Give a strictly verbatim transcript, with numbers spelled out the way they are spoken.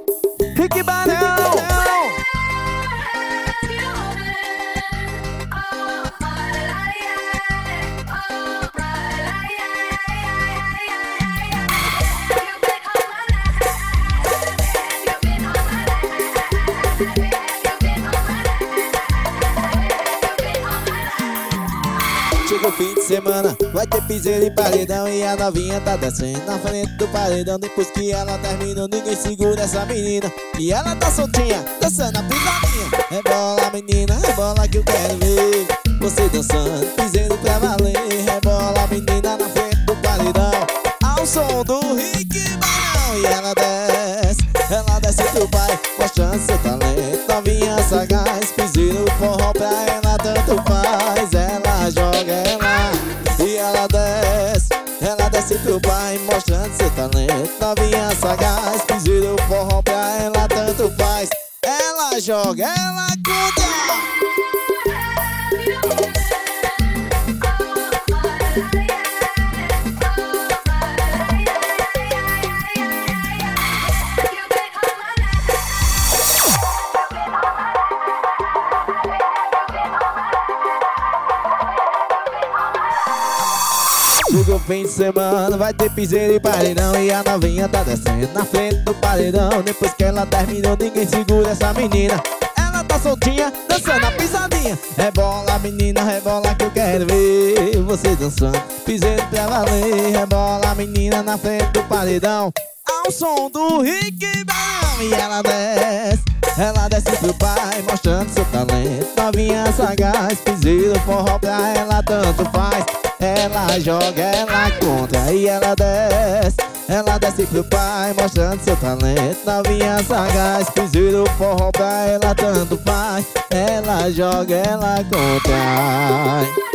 Rick Barão. Chega o fim de semana, vai ter piseiro e paredão. E a novinha tá descendo na frente do paredão. Depois que ela terminou, ninguém segura essa menina. E ela tá soltinha, dançando a pisadinha. Rebola menina, rebola que eu quero ver você dançando, piseiro pra valer. Rebola menina na frente do paredão, ao som do Rick Barão. E ela desce, ela desce pro pai, mostrando seu talento. Novinha sagaz, piseiro, forró pra ela tanto faz. Ela joga, ela e ela desce, ela desce pro pai, mostrando seu talento. Novinha sagaz, piseiro, forró pra ela tanto faz. Ela joga, ela conta. Chega o fim de semana, vai ter piseiro e paredão. E a novinha tá descendo na frente do paredão. Depois que ela terminou, ninguém segura essa menina. Ela tá soltinha, dançando a pisadinha. Rebola menina, rebola que eu quero ver você dançando, piseiro pra valer. Rebola menina na frente do paredão, ao som do Rick Barão. E ela desce, ela desce pro pai, mostrando seu talento. Novinha sagaz, piseiro, forró pra ela tanto faz. Ela joga, ela conta e ela desce, ela desce pro pai, mostrando seu talento. Novinha sagaz, piseiro, forró pra ela tanto faz. Ela joga, ela conta.